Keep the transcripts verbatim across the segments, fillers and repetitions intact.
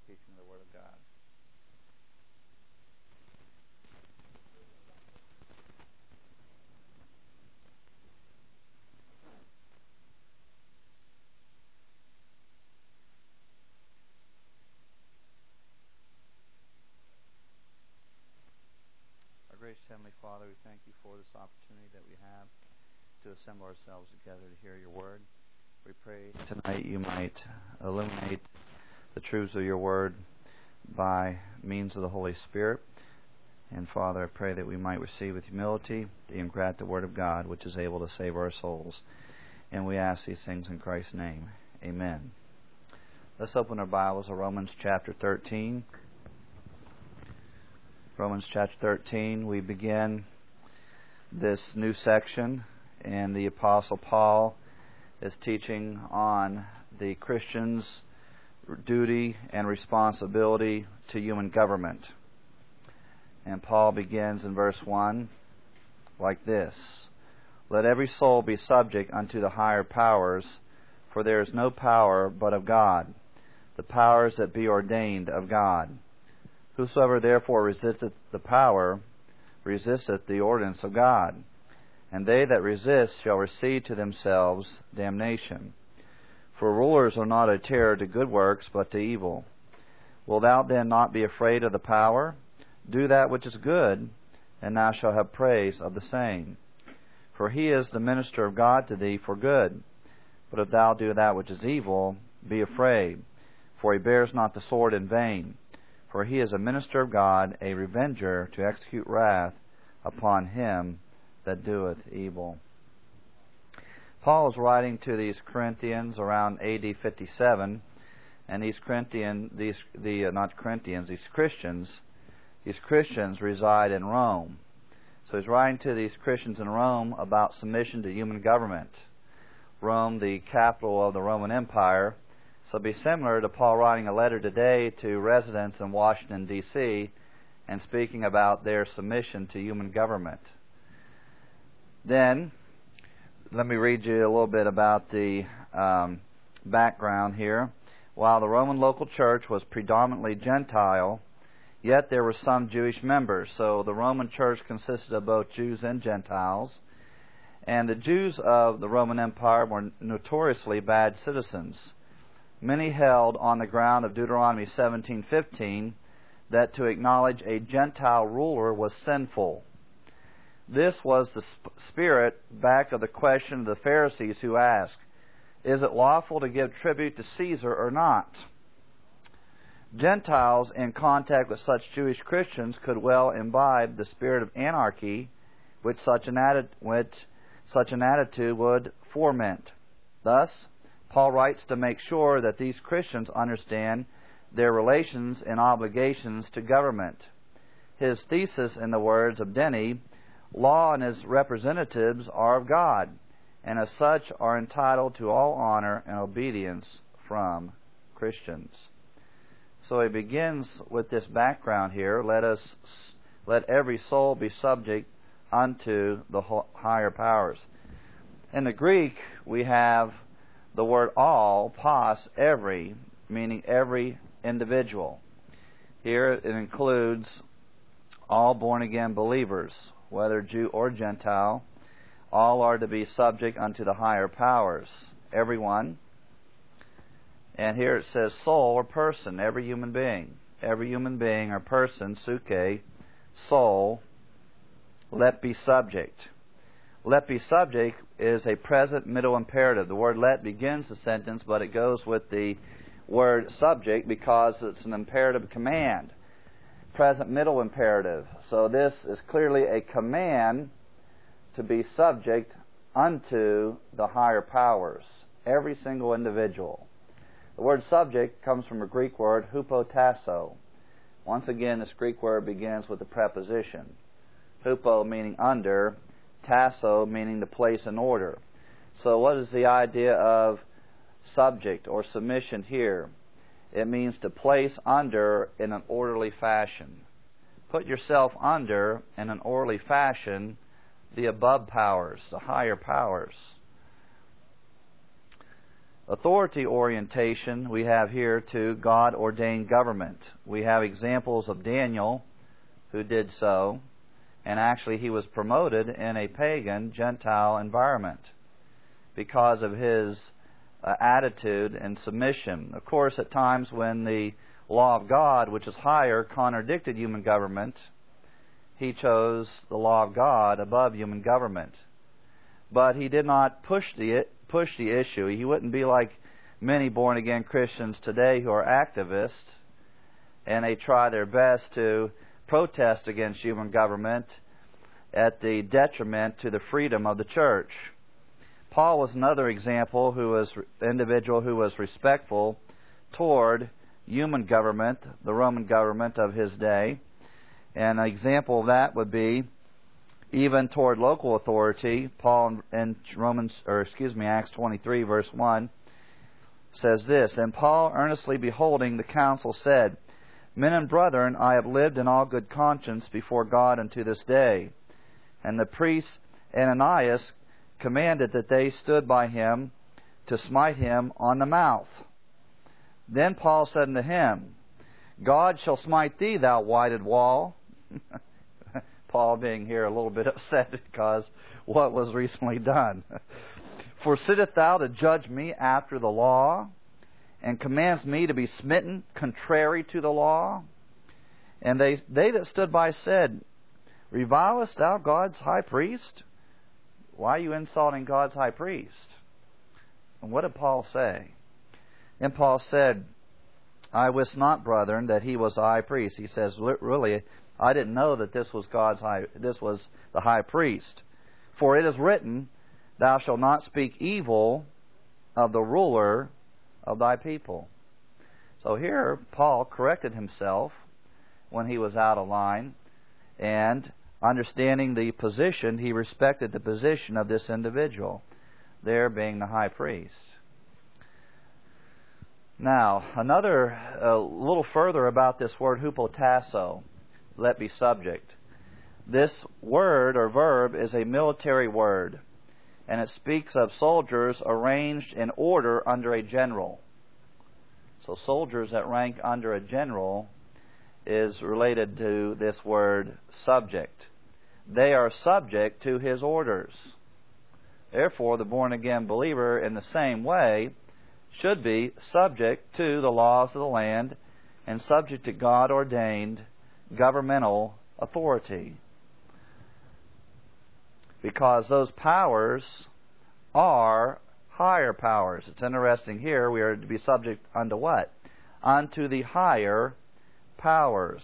teaching of the Word of God. Our gracious Heavenly Father, we thank you for this opportunity that we have to assemble ourselves together to hear your Word. We pray tonight you might illuminate the truths of your Word by means of the Holy Spirit. And Father, I pray that we might receive with humility and grant the Word of God, which is able to save our souls. And we ask these things in Christ's name. Amen. Let's open our Bibles to Romans chapter thirteen. Romans chapter thirteen, we begin this new section, and the Apostle Paul is teaching on the Christian's duty and responsibility to human government. And Paul begins in verse one like this: Let every soul be subject unto the higher powers, for there is no power but of God, the powers that be ordained of God. Whosoever therefore resisteth the power, resisteth the ordinance of God. And they that resist shall receive to themselves damnation. For rulers are not a terror to good works, but to evil. Wilt thou then not be afraid of the power? Do that which is good, and thou shalt have praise of the same. For he is the minister of God to thee for good. But if thou do that which is evil, be afraid, for he bears not the sword in vain. For he is a minister of God, a revenger, to execute wrath upon him that doeth evil. Paul is writing to these Corinthians around A D fifty-seven, and these Corinthian, these the uh, not Corinthians, these Christians, these Christians reside in Rome. So he's writing to these Christians in Rome about submission to human government. Rome, the capital of the Roman Empire. So it'll be similar to Paul writing a letter today to residents in Washington, D C, and speaking about their submission to human government. Then, let me read you a little bit about the um, background here. While the Roman local church was predominantly Gentile, yet there were some Jewish members. So the Roman church consisted of both Jews and Gentiles. And the Jews of the Roman Empire were notoriously bad citizens. Many held on the ground of Deuteronomy seventeen fifteen that to acknowledge a Gentile ruler was sinful. This was the sp- spirit back of the question of the Pharisees who asked, is it lawful to give tribute to Caesar or not? Gentiles in contact with such Jewish Christians could well imbibe the spirit of anarchy which such an, atti- which such an attitude would foment. Thus, Paul writes to make sure that these Christians understand their relations and obligations to government. His thesis, in the words of Denny, law and its representatives are of God, and as such are entitled to all honor and obedience from Christians. So he begins with this background here. Let us, let every soul be subject unto the higher powers. In the Greek, we have the word all, pos, every, meaning every individual. Here it includes all born-again believers, whether Jew or Gentile. All are to be subject unto the higher powers. Everyone. And here it says soul or person, every human being. Every human being or person, suke, soul, let be subject. Let be subject is a present middle imperative. The word let begins the sentence, but it goes with the word subject because it's an imperative command. Present middle imperative. So this is clearly a command to be subject unto the higher powers. Every single individual. The word subject comes from a Greek word, hupotasso. Once again, this Greek word begins with the preposition. Hupo meaning under, tasso meaning to place in order. So what is the idea of subject or submission here? It means to place under in an orderly fashion. Put yourself under in an orderly fashion the above powers, the higher powers. authority orientation we have here to God-ordained government. We have examples of Daniel who did so, and actually he was promoted in a pagan, Gentile environment because of his uh, attitude and submission. Of course, at times when the law of God, which is higher, contradicted human government, he chose the law of God above human government. But he did not push the push the issue. He wouldn't be like many born-again Christians today who are activists, and they try their best to protest against human government at the detriment to the freedom of the church. Paul was another example who was an individual who was respectful toward human government, the Roman government of his day. And an example of that would be even toward local authority. Paul in Romans, or excuse me, Acts twenty-three, verse one, says this: "And Paul, earnestly beholding the council, said, Men and brethren, I have lived in all good conscience before God unto this day. And the priest Ananias commanded that they stood by him to smite him on the mouth. Then Paul said unto him, God shall smite thee, thou whited wall." Paul being here a little bit upset because what was recently done. "For sittest thou to judge me after the law, and commands me to be smitten contrary to the law?" And they they that stood by said, "Revilest thou God's high priest?" Why are you insulting God's high priest? And what did Paul say? And Paul said, "I wist not, brethren, that he was a high priest." He says, really, I didn't know that this was God's high, this was the high priest. "For it is written, Thou shalt not speak evil of the ruler of thy people." So here, Paul corrected himself when he was out of line, and understanding the position, he respected the position of this individual, there being the high priest. Now, another, a little further about this word hupotasso, let be subject. This word or verb is a military word, and it speaks of soldiers arranged in order under a general. So soldiers that rank under a general is related to this word subject. They are subject to his orders. Therefore, the born-again believer in the same way should be subject to the laws of the land and subject to God-ordained governmental authority. Because those powers are higher powers. It's interesting here, we are to be subject unto what? Unto the higher powers.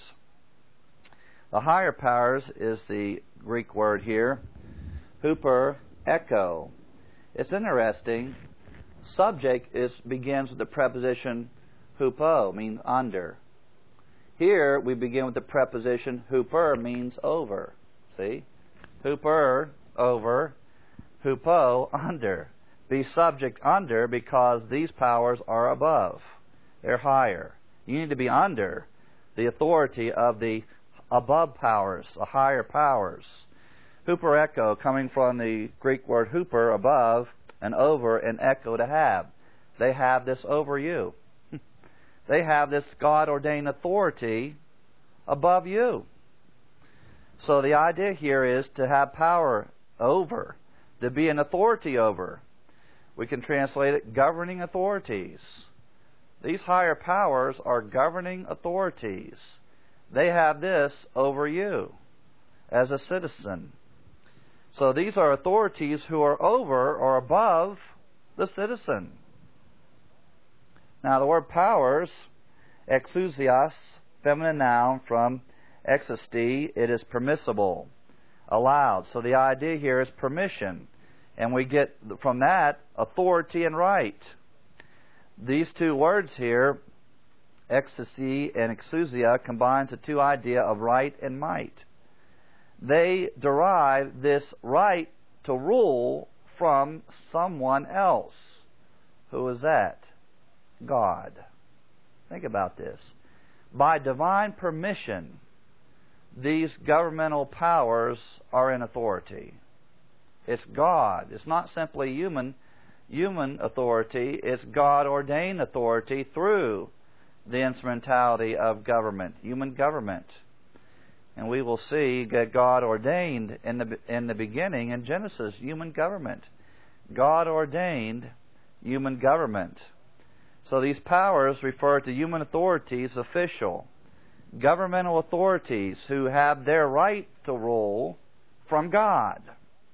The higher powers is the Greek word here, huper echo. It's interesting. Subject is begins with the preposition hupo, means under. Here we begin with the preposition huper, means over. See? Huper, over. Hupo, under. Be subject under because these powers are above. They're higher. You need to be under the authority of the above powers, the higher powers. Huper echo, coming from the Greek word huper, above, and over, and echo, to have. They have this over you. They have this God-ordained authority above you. So the idea here is to have power over, to be an authority over. We can translate it governing authorities. These higher powers are governing authorities. They have this over you as a citizen. So these are authorities who are over or above the citizen. Now the word powers, exousias, feminine noun from exousti, it is permissible, allowed. So the idea here is permission. And we get from that authority and right. These two words here, ecstasy and exousia, combines the two ideas of right and might. They derive this right to rule from someone else. Who is that? God. Think about this. By divine permission, these governmental powers are in authority. It's God. It's not simply human human authority, it's God-ordained authority through the instrumentality of government, human government. And we will see that God ordained in the in the beginning in Genesis human government. God ordained human government. So these powers refer to human authorities, official, governmental authorities who have their right to rule from God.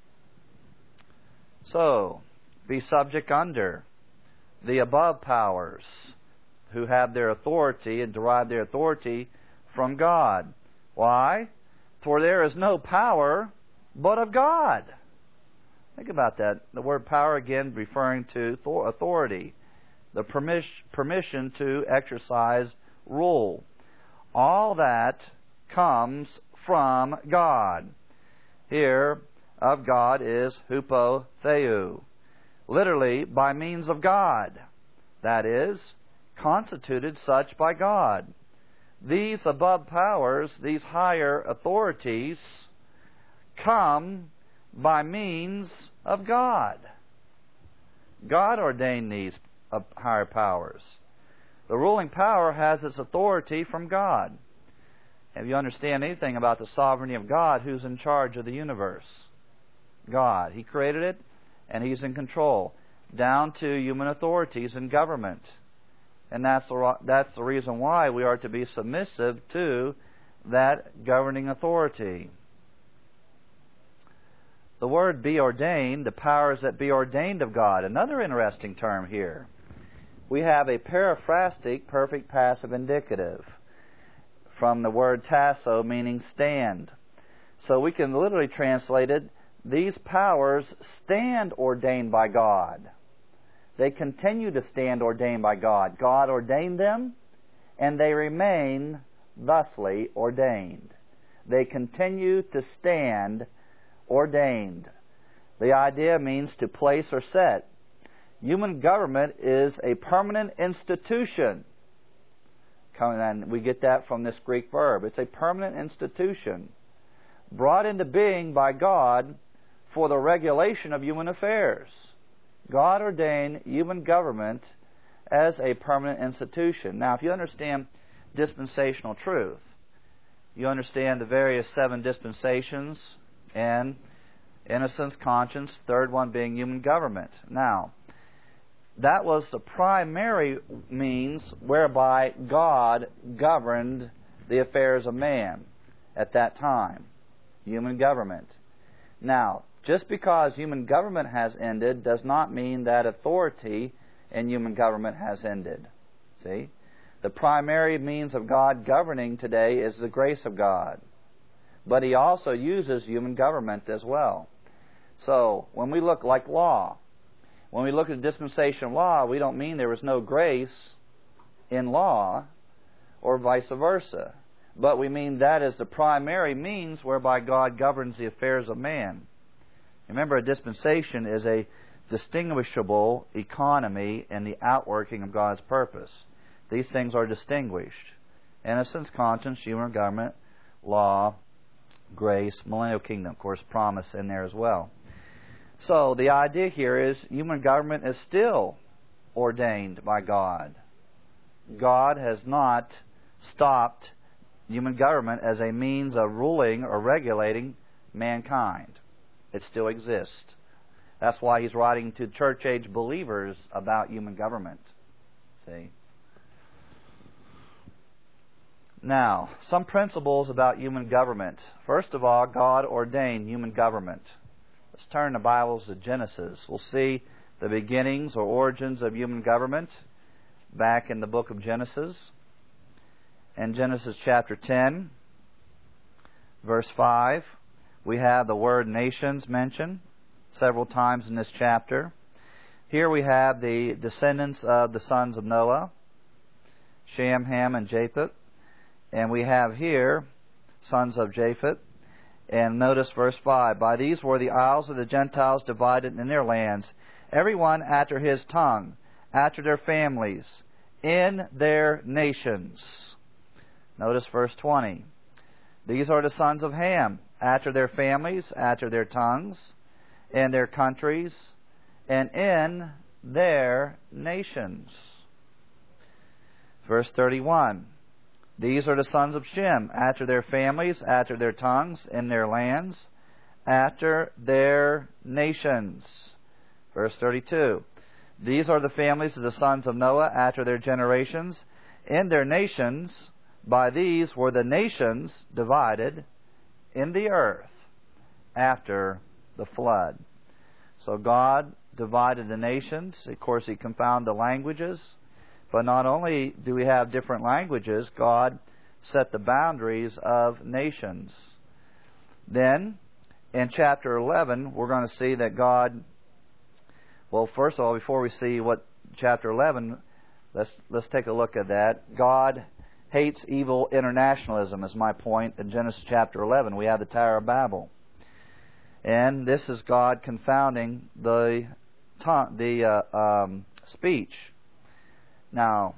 So, be subject under the above powers who have their authority and derive their authority from God. Why? For there is no power but of God. Think about that. The word power, again, referring to authority, the permission to exercise rule. All that comes from God. Here, of God is hupotheu, literally by means of God, that is, constituted such by God. These above powers, these higher authorities, come by means of God. God ordained these higher powers. The ruling power has its authority from God. If you understand anything about the sovereignty of God, who's in charge of the universe? God. He created it, and He's in control, down to human authorities and government. And that's the, that's the reason why we are to be submissive to that governing authority. The word be ordained, the powers that be ordained of God. Another interesting term here. We have a periphrastic, perfect passive indicative, from the word tasso, meaning stand. So we can literally translate it, these powers stand ordained by God. They continue to stand ordained by God. God ordained them, and they remain thusly ordained. They continue to stand ordained. The idea means to place or set. Human government is a permanent institution. And we get that from this Greek verb. It's a permanent institution brought into being by God for the regulation of human affairs. God ordained human government as a permanent institution. Now, if you understand dispensational truth, you understand the various seven dispensations and innocence, conscience, third one being human government. Now, that was the primary means whereby God governed the affairs of man at that time. Human government. Now, just because human government has ended does not mean that authority in human government has ended. See? The primary means of God governing today is the grace of God. But He also uses human government as well. So, when we look like law, when we look at dispensation law, we don't mean there was no grace in law or vice versa. But we mean that is the primary means whereby God governs the affairs of man. Remember, a dispensation is a distinguishable economy in the outworking of God's purpose. These things are distinguished. Innocence, conscience, human government, law, grace, millennial kingdom, of course, promise in there as well. So the idea here is human government is still ordained by God. God has not stopped human government as a means of ruling or regulating mankind. It still exists. That's why He's writing to church age believers about human government. See? Now, some principles about human government. First of all, God ordained human government. Let's turn the Bibles to Genesis. We'll see the beginnings or origins of human government back in the book of Genesis. In Genesis chapter ten, verse five, we have the word nations mentioned several times in this chapter. Here we have the descendants of the sons of Noah, Shem, Ham, and Japheth. And we have here sons of Japheth. And notice verse five. By these were the isles of the Gentiles divided in their lands, every one after his tongue, after their families, in their nations. Notice verse twenty. These are the sons of Ham, after their families, after their tongues, in their countries, and in their nations. Verse thirty-one. These are the sons of Shem, after their families, after their tongues, in their lands, after their nations. Verse thirty-two. These are the families of the sons of Noah, after their generations, in their nations. By these were the nations divided in the earth after the flood. So God divided the nations. Of course, He confounded the languages. But not only do we have different languages, God set the boundaries of nations. Then, in chapter eleven, we're going to see that God, well, first of all, before we see what chapter eleven, let's let's take a look at that. God hates evil internationalism, is my point. In Genesis chapter eleven, we have the Tower of Babel. And this is God confounding the, the uh, um, speech. Now,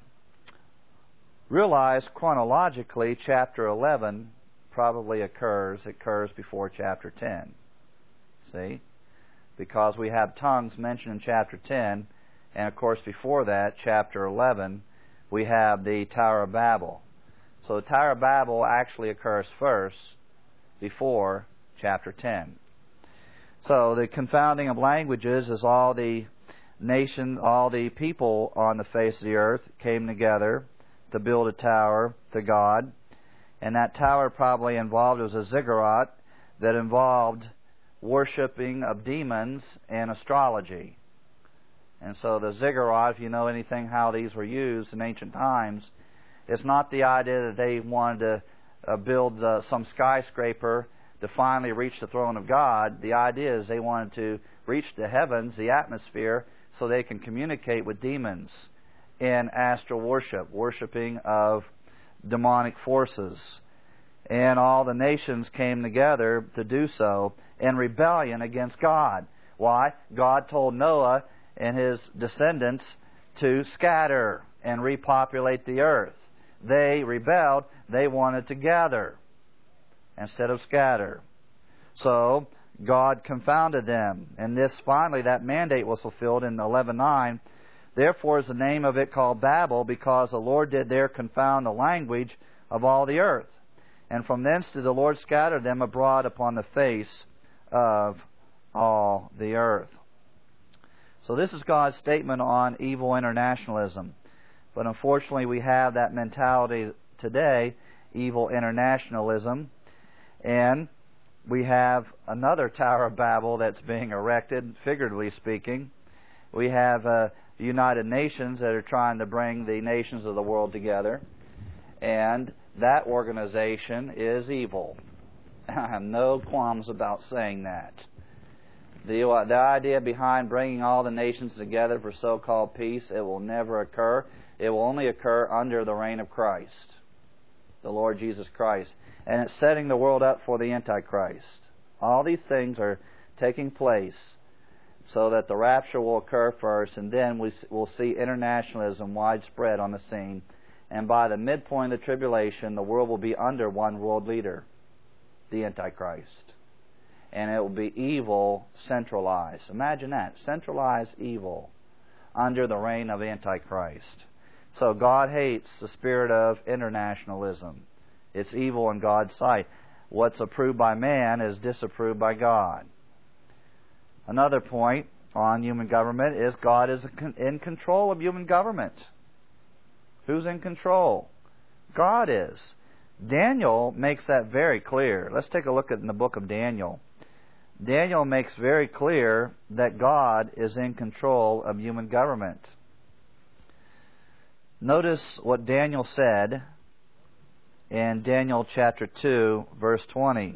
realize chronologically, chapter eleven probably occurs, it occurs before chapter ten. See? Because we have tongues mentioned in chapter ten, and of course before that, chapter eleven, we have the Tower of Babel. So the Tower of Babel actually occurs first before chapter ten. So the confounding of languages is all the nation, all the people on the face of the earth came together to build a tower to God. And that tower probably involved, it was a ziggurat that involved worshiping of demons and astrology. And so the ziggurat, if you know anything how these were used in ancient times, it's not the idea that they wanted to uh, build uh, some skyscraper to finally reach the throne of God. The idea is they wanted to reach the heavens, the atmosphere, so they can communicate with demons in astral worship, worshiping of demonic forces. And all the nations came together to do so in rebellion against God. Why? God told Noah and his descendants to scatter and repopulate the earth. They rebelled. They wanted to gather instead of scatter. So God confounded them. And this, finally, that mandate was fulfilled in eleven nine. Therefore is the name of it called Babel, because the Lord did there confound the language of all the earth. And from thence did the Lord scatter them abroad upon the face of all the earth. So this is God's statement on evil internationalism. But unfortunately we have that mentality today, evil internationalism. And we have another Tower of Babel that's being erected, figuratively speaking. We have uh, the United Nations that are trying to bring the nations of the world together. And that organization is evil. I have no qualms about saying that. The, uh, the idea behind bringing all the nations together for so-called peace, it will never occur. It will only occur under the reign of Christ, the Lord Jesus Christ. And it's setting the world up for the Antichrist. All these things are taking place so that the rapture will occur first, and then we will see internationalism widespread on the scene. And by the midpoint of the tribulation, the world will be under one world leader, the Antichrist. And it will be evil centralized. Imagine that, centralized evil under the reign of Antichrist. So God hates the spirit of internationalism. It's evil in God's sight. What's approved by man is disapproved by God. Another point on human government is God is in control of human government. Who's in control? God is. Daniel makes that very clear. Let's take a look at in the book of Daniel. Daniel makes very clear that God is in control of human government. Notice what Daniel said in Daniel chapter two, verse twenty.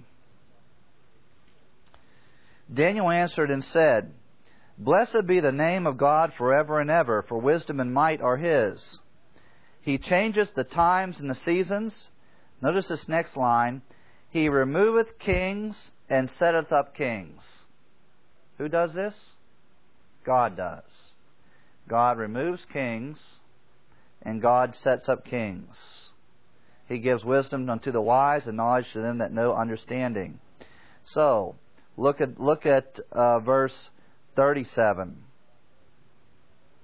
Daniel answered and said, Blessed be the name of God forever and ever, for wisdom and might are His. He changeth the times and the seasons. Notice this next line. He removeth kings and setteth up kings. Who does this? God does. God removes kings and God sets up kings. He gives wisdom unto the wise and knowledge to them that know understanding. So, look at look at uh, verse thirty-seven.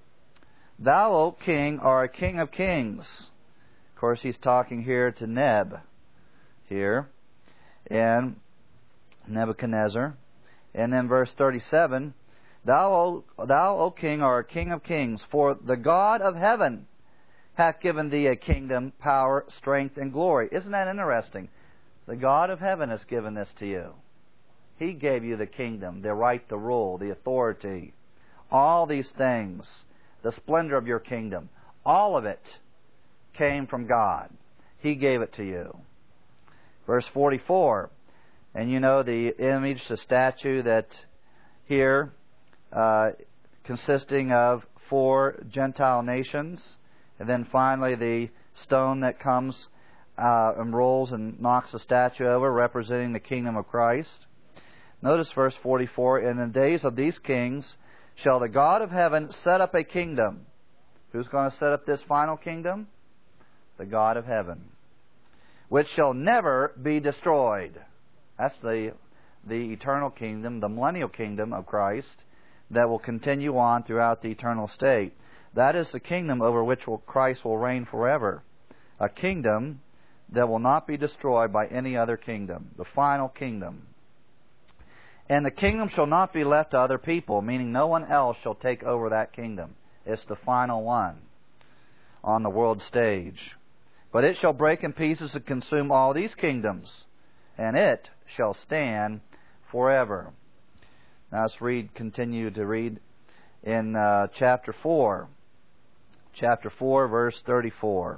Thou, O king, art a king of kings. Of course, he's talking here to Neb, here, and Nebuchadnezzar. And then verse thirty-seven, Thou, O, thou, O king, art a king of kings, for the God of heaven hath given thee a kingdom, power, strength, and glory. Isn't that interesting? The God of heaven has given this to you. He gave you the kingdom, the right to rule, the authority, all these things, the splendor of your kingdom. All of it came from God. He gave it to you. Verse forty-four, and you know the image, the statue that here, uh, consisting of four Gentile nations, and then finally the stone that comes uh, and rolls and knocks the statue over, representing the kingdom of Christ. Notice verse forty-four, In the days of these kings shall the God of heaven set up a kingdom. Who's going to set up this final kingdom? The God of heaven. Which shall never be destroyed. That's the, the eternal kingdom, the millennial kingdom of Christ that will continue on throughout the eternal state. That is the kingdom over which will Christ will reign forever. A kingdom that will not be destroyed by any other kingdom. The final kingdom. And the kingdom shall not be left to other people, meaning no one else shall take over that kingdom. It's the final one on the world stage. But it shall break in pieces and consume all these kingdoms, and it shall stand forever. Now let's read, continue to read in uh, chapter four. Chapter four, verse thirty-four.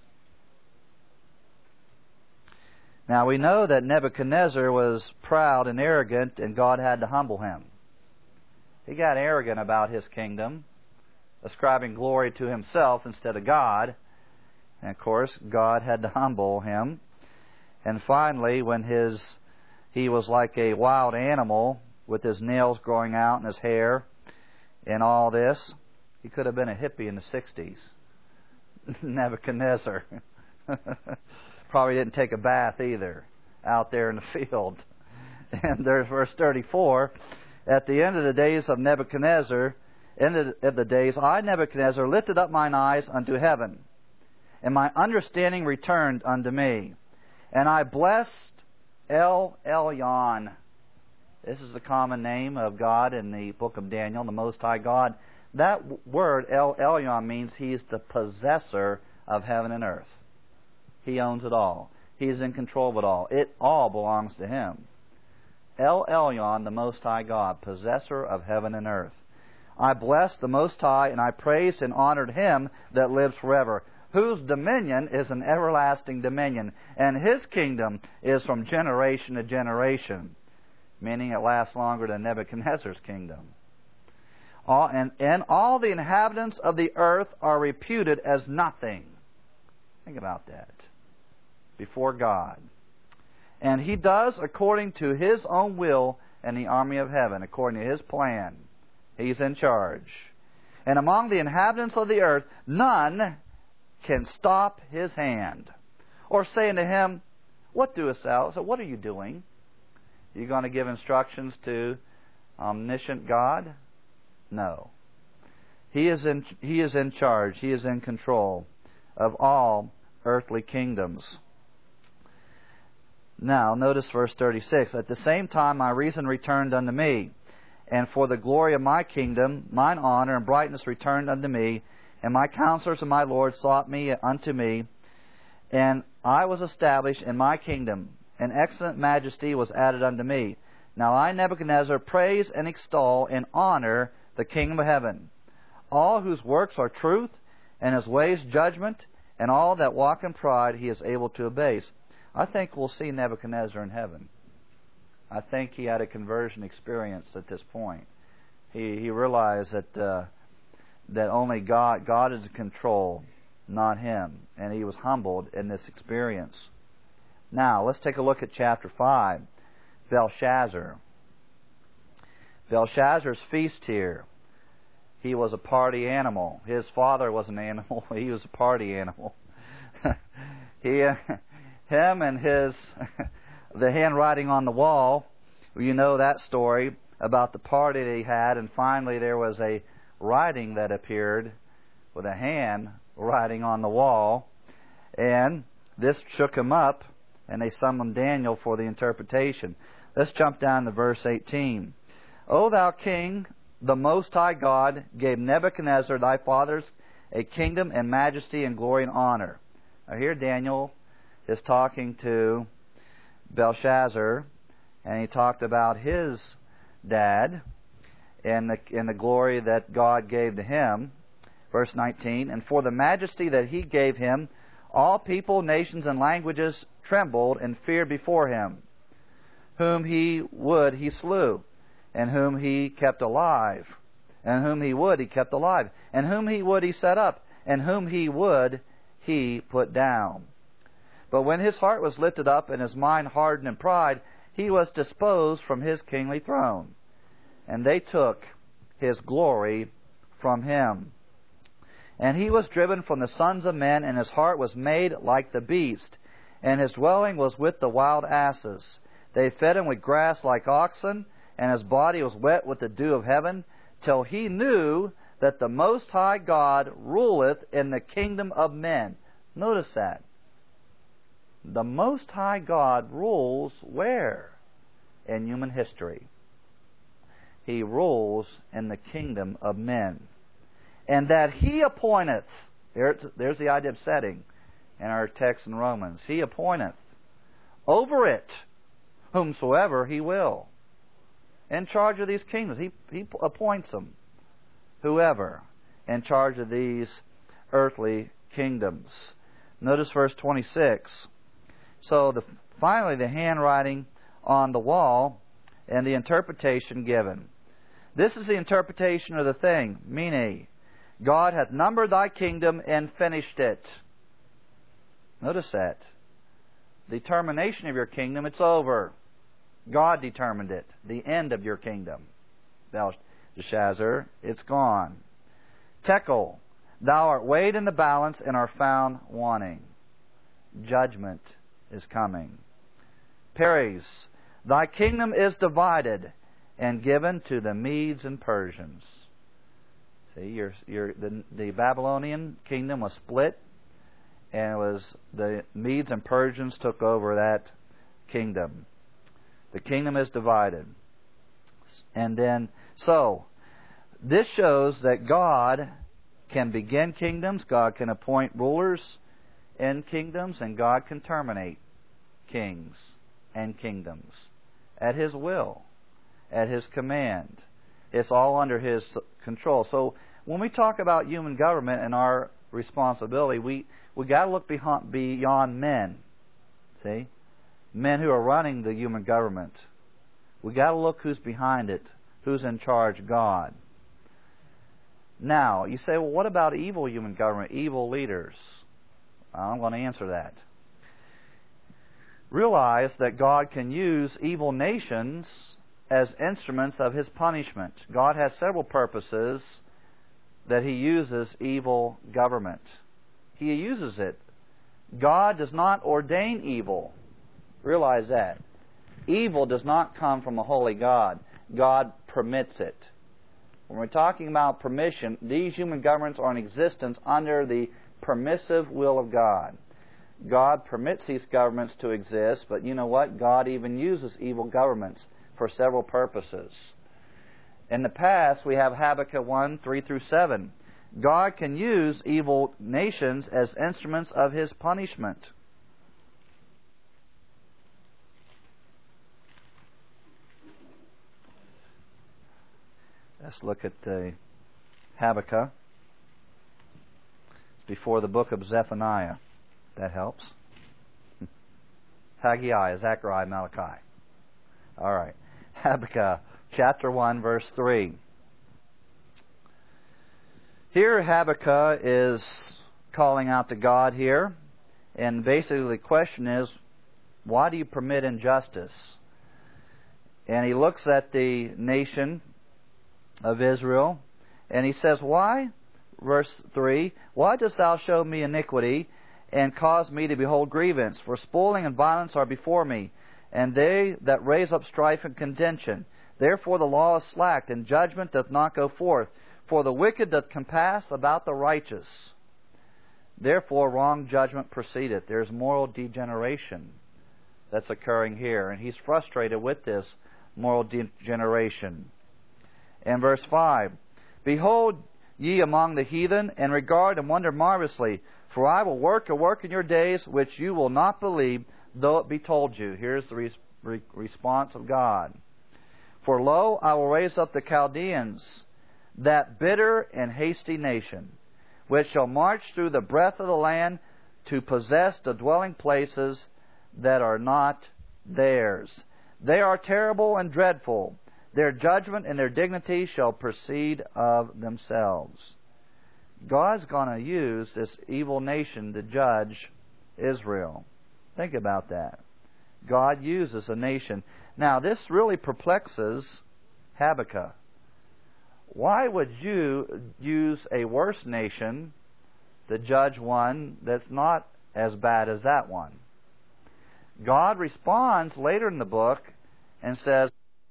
Now we know that Nebuchadnezzar was proud and arrogant, and God had to humble him. He got arrogant about his kingdom, ascribing glory to himself instead of God. And of course, God had to humble him. And finally, when his he was like a wild animal with his nails growing out and his hair and all this, he could have been a hippie in the sixties. Nebuchadnezzar. Probably didn't take a bath either out there in the field. And there's verse thirty-four. At the end of the days of Nebuchadnezzar, end of the days, I, Nebuchadnezzar, lifted up mine eyes unto heaven, and my understanding returned unto me. And I blessed El Elyon. This is the common name of God in the book of Daniel, the Most High God. That word, El Elyon, means He's the possessor of heaven and earth. He owns it all. He's in control of it all. It all belongs to Him. El Elyon, the Most High God, possessor of heaven and earth. I blessed the Most High, and I praised and honored Him that lives forever, whose dominion is an everlasting dominion, and His kingdom is from generation to generation, meaning it lasts longer than Nebuchadnezzar's kingdom. All, and, and all the inhabitants of the earth are reputed as nothing. Think about that. Before God. And He does according to His own will in the army of heaven, according to His plan. He's in charge. And among the inhabitants of the earth, none can stop His hand, or say unto Him, What doest thou? So what are you doing? Are you going to give instructions to omniscient God? No. He is in, He is in charge. He is in control of all earthly kingdoms. Now, notice verse thirty-six. At the same time my reason returned unto me, and for the glory of my kingdom, mine honor and brightness returned unto me, and my counselors and my Lord sought me unto me, and I was established in my kingdom, and excellent majesty was added unto me. Now I, Nebuchadnezzar, praise and extol and honor the kingdom of heaven, all whose works are truth, and His ways judgment, and all that walk in pride He is able to abase. I think we'll see Nebuchadnezzar in heaven. I think he had a conversion experience at this point. He he realized that uh, that only God God is in control, not him, and he was humbled in this experience. Now let's take a look at chapter five. Belshazzar. Belshazzar's feast here. He was a party animal. His father was an animal. He was a party animal. he. Uh, Him and his, the handwriting on the wall, you know that story about the party they had, and finally there was a writing that appeared with a hand writing on the wall. And this shook him up, and they summoned Daniel for the interpretation. Let's jump down to verse eighteen. O thou king, the Most High God gave Nebuchadnezzar thy fathers a kingdom and majesty and glory and honor. Now here Daniel is talking to Belshazzar, and he talked about his dad and the, and the glory that God gave to him. Verse nineteen, and for the majesty that he gave him, all people, nations, and languages trembled and feared before him. Whom he would, he slew, and whom he kept alive, and whom he would, he kept alive, and whom he would, he set up, and whom he would, he put down. But when his heart was lifted up and his mind hardened in pride, he was disposed from his kingly throne, and they took his glory from him. And he was driven from the sons of men, and his heart was made like the beast, and his dwelling was with the wild asses. They fed him with grass like oxen, and his body was wet with the dew of heaven, till he knew that the Most High God ruleth in the kingdom of men. Notice that. The Most High God rules where? In human history. He rules in the kingdom of men. And that he appointeth, there's, there's the idea of setting in our text in Romans. He appointeth over it whomsoever he will. In charge of these kingdoms. He, he appoints them. Whoever. In charge of these earthly kingdoms. Notice verse twenty-six. So the, finally the handwriting on the wall and the interpretation given. This is the interpretation of the thing. Mene. God hath numbered thy kingdom and finished it. Notice that. The termination of your kingdom, it's over. God determined it. The end of your kingdom. Belshazzar, it's gone. Tekel, thou art weighed in the balance and are found wanting. Judgment is coming. Peres, thy kingdom is divided and given to the Medes and Persians. See, your, your, the, the Babylonian kingdom was split, and it was the Medes and Persians took over that kingdom. The kingdom is divided. And then, so, this shows that God can begin kingdoms, God can appoint rulers in kingdoms, and God can terminate kings and kingdoms at His will, at His command. It's all under His control. So when we talk about human government and our responsibility, we we got to look beyond, beyond men. See, men who are running the human government. We got to look who's behind it, who's in charge. God. Now you say, well, what about evil human government, evil leaders? I'm going to answer that. Realize that God can use evil nations as instruments of His punishment. God has several purposes that He uses evil government. He uses it. God does not ordain evil. Realize that. Evil does not come from a holy God. God permits it. When we're talking about permission, these human governments are in existence under the permissive will of God. God permits these governments to exist, but you know what? God even uses evil governments for several purposes. In the past, we have Habakkuk one, three through seven. God can use evil nations as instruments of His punishment. Let's look at uh, Habakkuk. It's before the book of Zephaniah. That helps. Haggai, Zechariah, Malachi. All right. Habakkuk, chapter one, verse three. Here Habakkuk is calling out to God here. And basically the question is, why do you permit injustice? And he looks at the nation of Israel, and he says, why? Verse three, why dost thou show me iniquity, and cause me to behold grievance? For spoiling and violence are before me, and they that raise up strife and contention. Therefore the law is slacked, and judgment doth not go forth. For the wicked doth compass about the righteous. Therefore wrong judgment proceedeth. There's moral degeneration that's occurring here. And he's frustrated with this moral degeneration. And verse five, Behold ye among the heathen, and regard and wonder marvelously, for I will work a work in your days which you will not believe, though it be told you. Here's the re- re- response of God. For lo, I will raise up the Chaldeans, that bitter and hasty nation, which shall march through the breadth of the land to possess the dwelling places that are not theirs. They are terrible and dreadful. Their judgment and their dignity shall proceed of themselves. God's going to use this evil nation to judge Israel. Think about that. God uses a nation. Now, this really perplexes Habakkuk. Why would you use a worse nation to judge one that's not as bad as that one? God responds later in the book and says,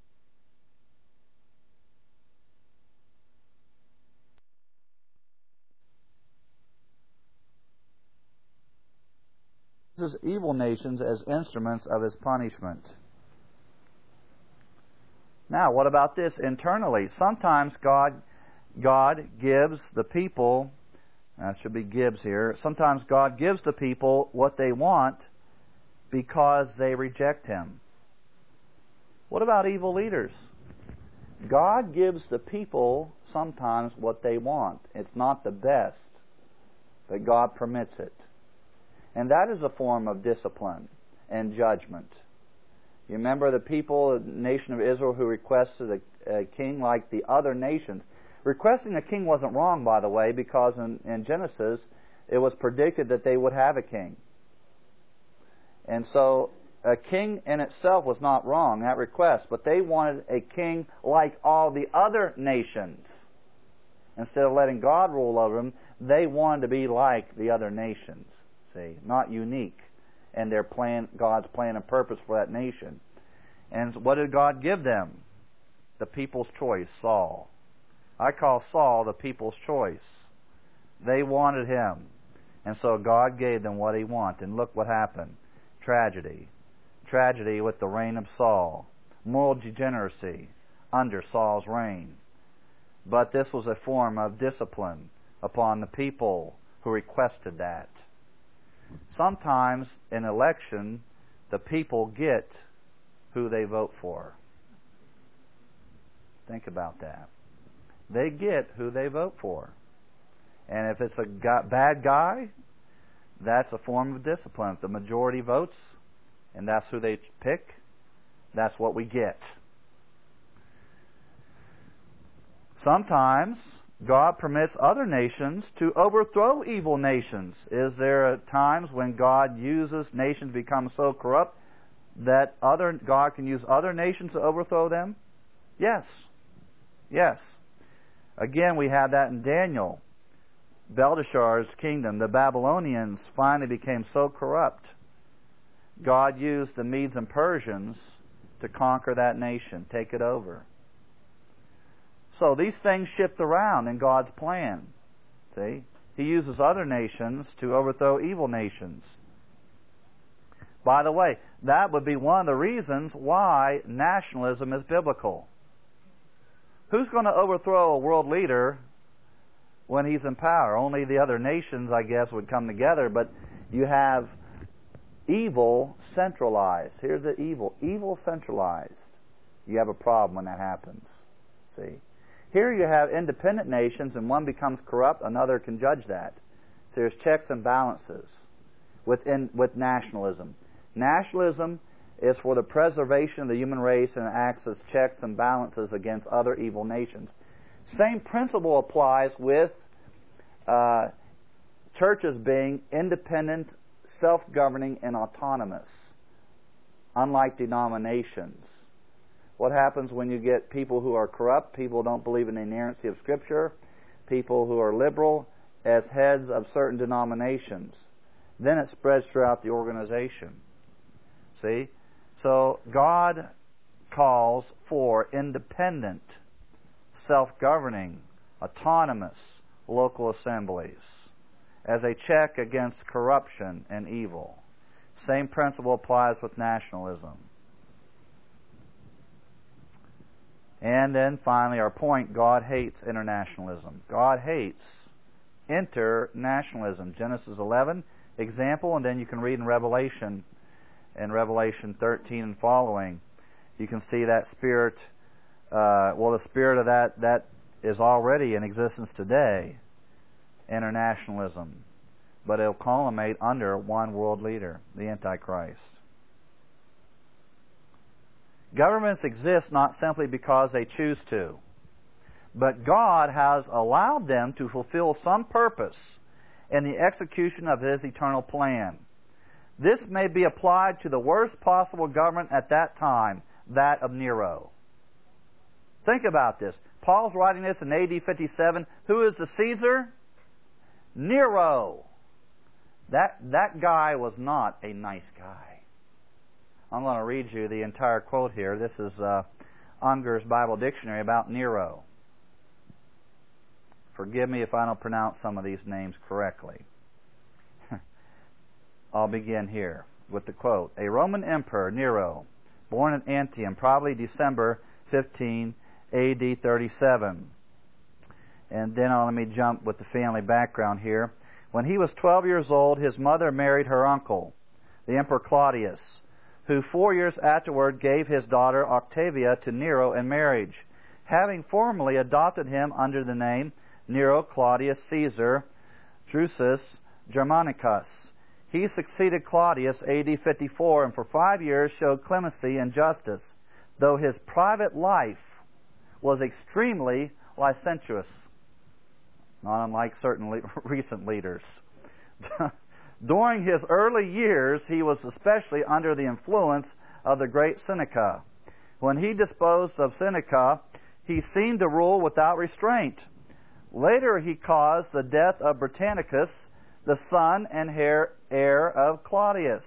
uses evil nations as instruments of his punishment. Now, what about this internally? Sometimes God God gives the people, that should be gives here, sometimes God gives the people what they want because they reject Him. What about evil leaders? God gives the people sometimes what they want. It's not the best, but God permits it. And that is a form of discipline and judgment. You remember the people, the nation of Israel, who requested a, a king like the other nations. Requesting a king wasn't wrong, by the way, because in, in Genesis it was predicted that they would have a king. And so a king in itself was not wrong, that request, but they wanted a king like all the other nations. Instead of letting God rule over them, they wanted to be like the other nations. See, not unique. And their plan, God's plan and purpose for that nation. And what did God give them? The people's choice, Saul. I call Saul the people's choice. They wanted him. And so God gave them what he wanted. And look what happened. Tragedy. Tragedy with the reign of Saul. Moral degeneracy under Saul's reign. But this was a form of discipline upon the people who requested that. Sometimes in election, the people get who they vote for. Think about that. They get who they vote for. And if it's a bad guy, that's a form of discipline. If the majority votes, and that's who they pick, that's what we get. Sometimes God permits other nations to overthrow evil nations. Is there times when God uses nations to become so corrupt that other God can use other nations to overthrow them? Yes. Yes. Again, we have that in Daniel. Belshazzar's kingdom, the Babylonians, finally became so corrupt. God used the Medes and Persians to conquer that nation, take it over. So these things shift around in God's plan. See? He uses other nations to overthrow evil nations. By the way, that would be one of the reasons why nationalism is biblical. Who's going to overthrow a world leader when he's in power? Only the other nations, I guess, would come together, but you have evil centralized. Here's the evil. Evil centralized. You have a problem when that happens. See? Here you have independent nations, and one becomes corrupt, another can judge that. So there's checks and balances within with nationalism. Nationalism is for the preservation of the human race and acts as checks and balances against other evil nations. Same principle applies with uh, churches being independent, self-governing, and autonomous, unlike denominations. What happens when you get people who are corrupt, people who don't believe in the inerrancy of Scripture, people who are liberal as heads of certain denominations? Then it spreads throughout the organization. See? So God calls for independent, self-governing, autonomous local assemblies as a check against corruption and evil. Same principle applies with nationalism. And then finally, our point, God hates internationalism. God hates internationalism. Genesis eleven, example, and then you can read in Revelation, in Revelation thirteen and following, you can see that spirit, uh, well, the spirit of that, that is already in existence today, internationalism. But it'll culminate under one world leader, the Antichrist. Governments exist not simply because they choose to, but God has allowed them to fulfill some purpose in the execution of His eternal plan. This may be applied to the worst possible government at that time, that of Nero. Think about this. Paul's writing this in A D fifty-seven. Who is the Caesar? Nero. That, that guy was not a nice guy. I'm going to read you the entire quote here. This is uh, Unger's Bible Dictionary about Nero. Forgive me if I don't pronounce some of these names correctly. I'll begin here with the quote. A Roman emperor, Nero, born at Antium, probably December fifteenth, A D thirty-seven. And then uh, let me jump with the family background here. When he was twelve years old, his mother married her uncle, the Emperor Claudius, who four years afterward gave his daughter Octavia to Nero in marriage, having formally adopted him under the name Nero Claudius Caesar Drusus Germanicus. He succeeded Claudius A D fifty-four and for five years showed clemency and justice, though his private life was extremely licentious, not unlike certain le- recent leaders. During his early years, he was especially under the influence of the great Seneca. When he disposed of Seneca, he seemed to rule without restraint. Later, he caused the death of Britannicus, the son and heir of Claudius.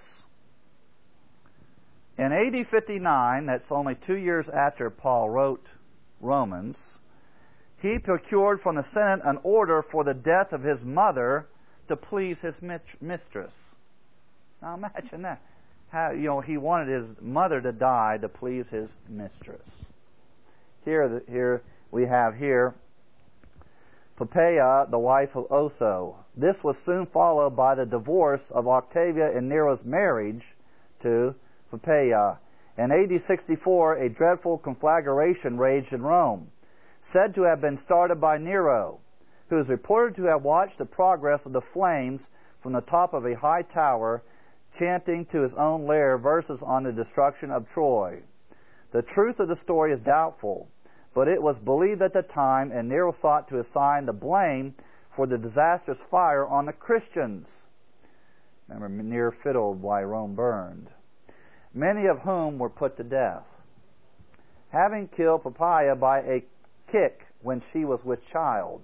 In A D fifty-nine, that's only two years after Paul wrote Romans, he procured from the Senate an order for the death of his mother to please his mistress. Now imagine that. How, you know, he wanted his mother to die to please his mistress. Here, here we have here Poppaea, the wife of Otho. This was soon followed by the divorce of Octavia and Nero's marriage to Poppaea. In A D sixty-four, a dreadful conflagration raged in Rome, said to have been started by Nero, who is reported to have watched the progress of the flames from the top of a high tower, chanting to his own lyre verses on the destruction of Troy. The truth of the story is doubtful, but it was believed at the time, and Nero sought to assign the blame for the disastrous fire on the Christians. Remember, Nero fiddled while Rome burned. Many of whom were put to death. Having killed Poppaea by a kick when she was with child,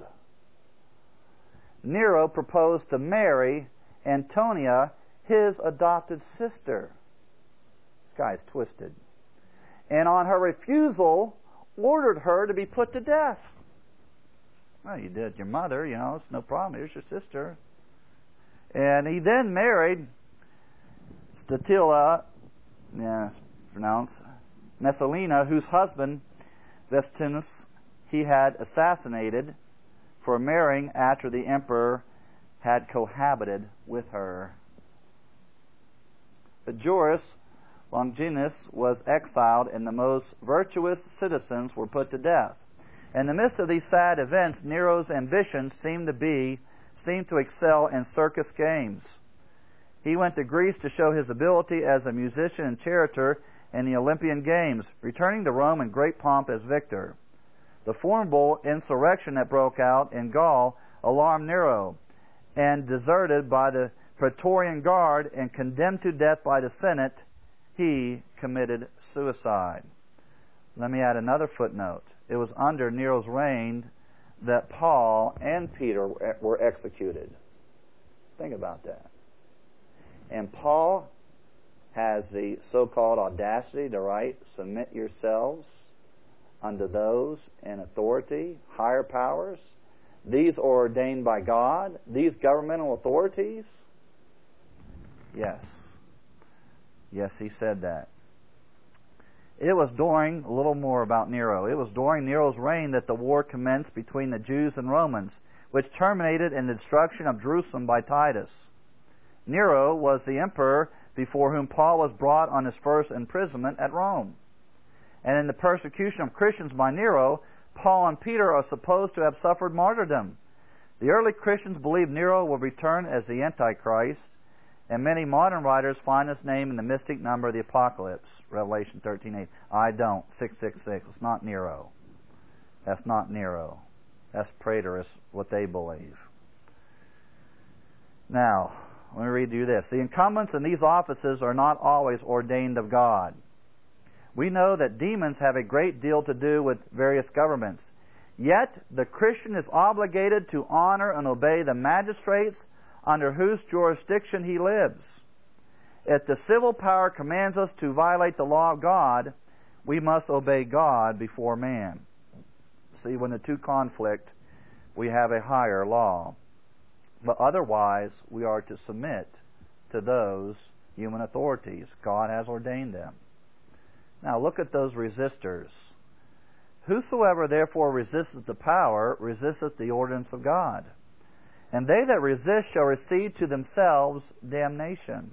Nero proposed to marry Antonia, his adopted sister. This guy's twisted. And on her refusal, ordered her to be put to death. Well, you did your mother, you know, it's no problem. Here's your sister. And he then married Statilla, yeah, it's pronounced, Messalina, whose husband, Vestinus, he had assassinated for marrying after the emperor had cohabited with her. But Joris Longinus was exiled, and the most virtuous citizens were put to death. In the midst of these sad events, Nero's ambitions seemed to be seemed to excel in circus games. He went to Greece to show his ability as a musician and charioteer in the Olympian Games, returning to Rome in great pomp as victor. The formidable insurrection that broke out in Gaul alarmed Nero, and deserted by the Praetorian Guard and condemned to death by the Senate, he committed suicide. Let me add another footnote. It was under Nero's reign that Paul and Peter were executed. Think about that. And Paul has the so-called audacity to write, "Submit yourselves unto those in authority, higher powers. These are ordained by God. These governmental authorities. Yes. Yes, he said that. It was during, a little more about Nero, it was during Nero's reign that the war commenced between the Jews and Romans, which terminated in the destruction of Jerusalem by Titus. Nero was the emperor before whom Paul was brought on his first imprisonment at Rome. And in the persecution of Christians by Nero, Paul and Peter are supposed to have suffered martyrdom. The early Christians believed Nero will return as the Antichrist, and many modern writers find his name in the mystic number of the Apocalypse, Revelation thirteen eight. I don't. six six six. It's not Nero. That's not Nero. That's Praetorus, what they believe. Now, let me read you this. The incumbents in these offices are not always ordained of God. We know that demons have a great deal to do with various governments. Yet, the Christian is obligated to honor and obey the magistrates under whose jurisdiction he lives. If the civil power commands us to violate the law of God, we must obey God before man. See, when the two conflict, we have a higher law. But otherwise, we are to submit to those human authorities. God has ordained them. Now look at those resistors. Whosoever therefore resisteth the power, resisteth the ordinance of God. And they that resist shall receive to themselves damnation.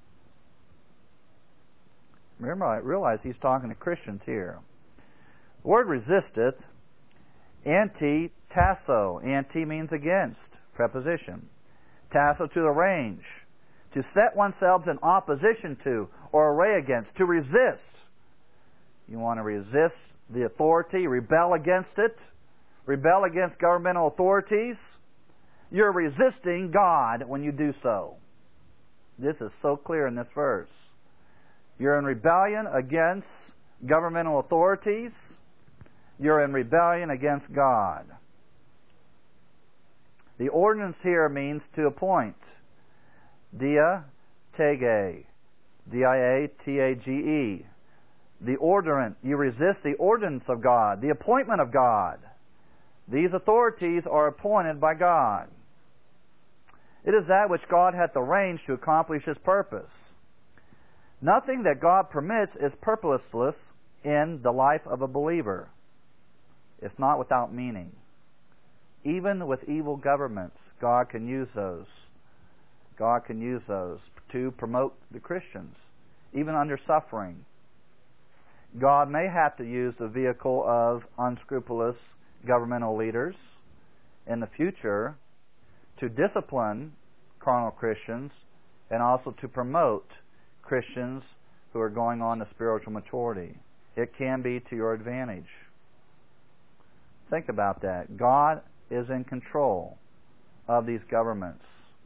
Remember, realize he's talking to Christians here. The word resisteth, anti-tasso. Anti means against, preposition. Tasso, to arrange. To set oneself in opposition to, or array against. To resist. You want to resist the authority, rebel against it, rebel against governmental authorities. You're resisting God when you do so. This is so clear in this verse. You're in rebellion against governmental authorities. You're in rebellion against God. The ordinance here means to appoint. Dia tege. D I A T A G E. The ordinance. You resist the ordinance of God, the appointment of God. These authorities are appointed by God. It is that which God hath arranged to accomplish His purpose. Nothing that God permits is purposeless in the life of a believer. It's not without meaning. Even with evil governments, God can use those. God can use those to promote the Christians, even under suffering. God may have to use the vehicle of unscrupulous governmental leaders in the future to discipline carnal Christians and also to promote Christians who are going on to spiritual maturity. It can be to your advantage. Think about that. God is in control of these governments.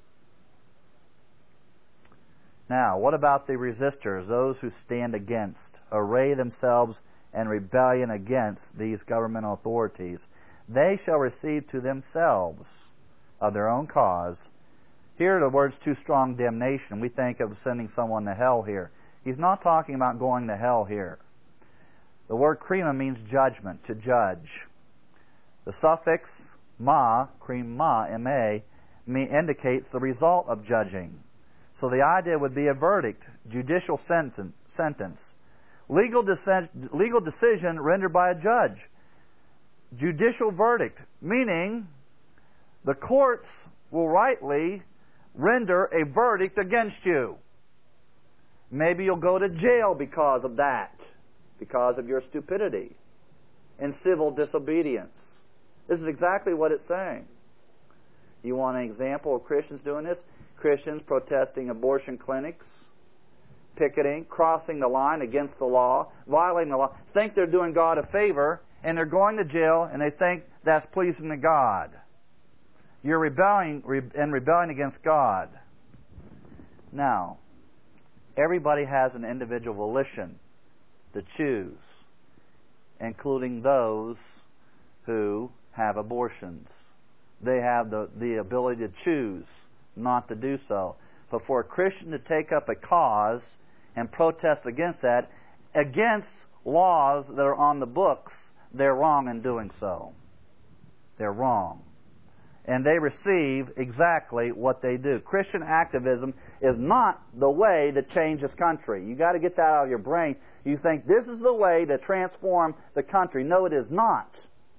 Now, what about the resistors, those who stand against, array themselves in rebellion against these governmental authorities? They shall receive to themselves of their own cause. Here the word's too strong, damnation. We think of sending someone to hell here. He's not talking about going to hell here. The word krima means judgment, to judge. The suffix ma, krima, M-A, indicates the result of judging. So the idea would be a verdict, judicial sentence, sentence. Legal, deci- legal decision rendered by a judge. Judicial verdict, meaning the courts will rightly render a verdict against you. Maybe you'll go to jail because of that, because of your stupidity and civil disobedience. This is exactly what it's saying. You want an example of Christians doing this? Christians protesting abortion clinics, picketing, crossing the line against the law, violating the law, think they're doing God a favor, and they're going to jail, and they think that's pleasing to God. You're rebelling and rebelling against God. Now, everybody has an individual volition to choose, including those who have abortions. They have the, the ability to choose not to do so. But for a Christian to take up a cause and protest against that, against laws that are on the books they're wrong in doing so. They're wrong. And they receive exactly what they do. Christian activism is not the way to change this country. You got to get that out of your brain. You think this is the way to transform the country. No, it is not.